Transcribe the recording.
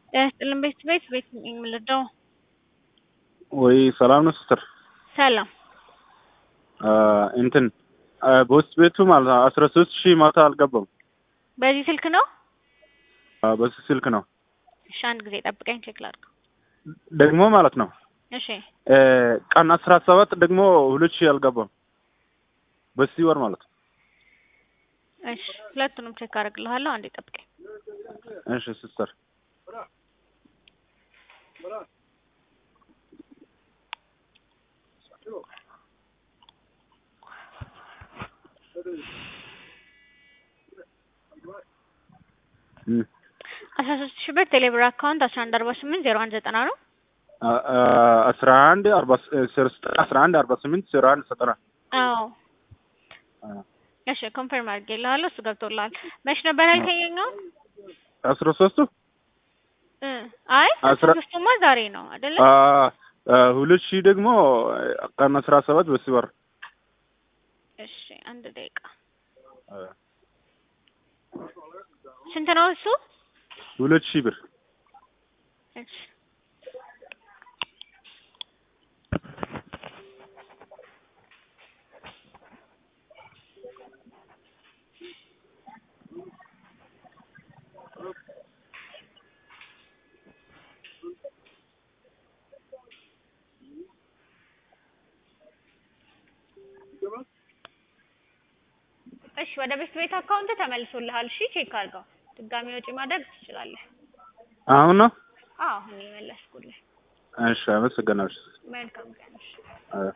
ያስጥልን ቤት የምልደው ወይ ሰላም ነው ሲስተር። ሰላም እንትን በውስጥ ቤቱ ማለት ነው 13000 ማታ አልገባም። በዚህ ስልክ ነው? በዚህ ስልክ ነው። እሺ አንድ ጊዜ ጠብቀኝ ቼክ ላድርግ። ደግሞ ማለት ነው እሺ ቀን 17 ደግሞ 2000 አልገባም። በዚህ ወር ማለት ነው። እሺ ሁለቱንም ቼክ አደርግልሃለሁ። አንዴ ጠብቀኝ። እሺ ሲስተር አስራ ሶስት ሺህ ብር ቴሌብር አካውንት 11480190 ነው። 1148 አዎ እሺ ኮንፈርም አድርጌልሃለሁ። እሱ ገብቶልሃል። መች ነበር ያልከኝኛው? 13 አይ 13ማ ዛሬ ነው አይደለ? 2000 ደግሞ ቀን 17 በዚህ ወር። እሺ አንድ ደቂቃ ስንት ነው እሱ? 2000 ብር። እሺ እሺ ወደ ቤት አካውንት ተመልሶልሃል። እሺ ቼክ አድርገው። ድጋሚ ወጪ ማድረግ ትችላለህ። አሁን ነው? አዎ አሁን የመለስኩልህ። እሺ አመሰግናለሁ። መልካም ቀን።